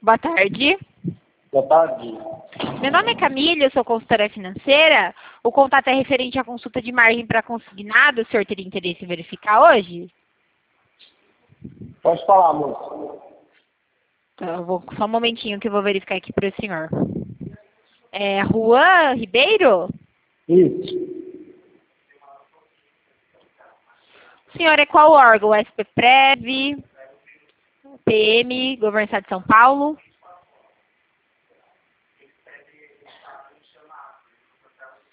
Boa tarde. Boa tarde. Meu nome é Camila, eu sou consultora financeira. O contato é referente à consulta de margem para consignado. O senhor teria interesse em verificar hoje? Pode falar, moço. Então, só um momentinho que eu vou verificar aqui para o senhor. É Juan Ribeiro? Isso. O senhor é qual órgão? SPPrev, PM, Governo do Estado de São Paulo?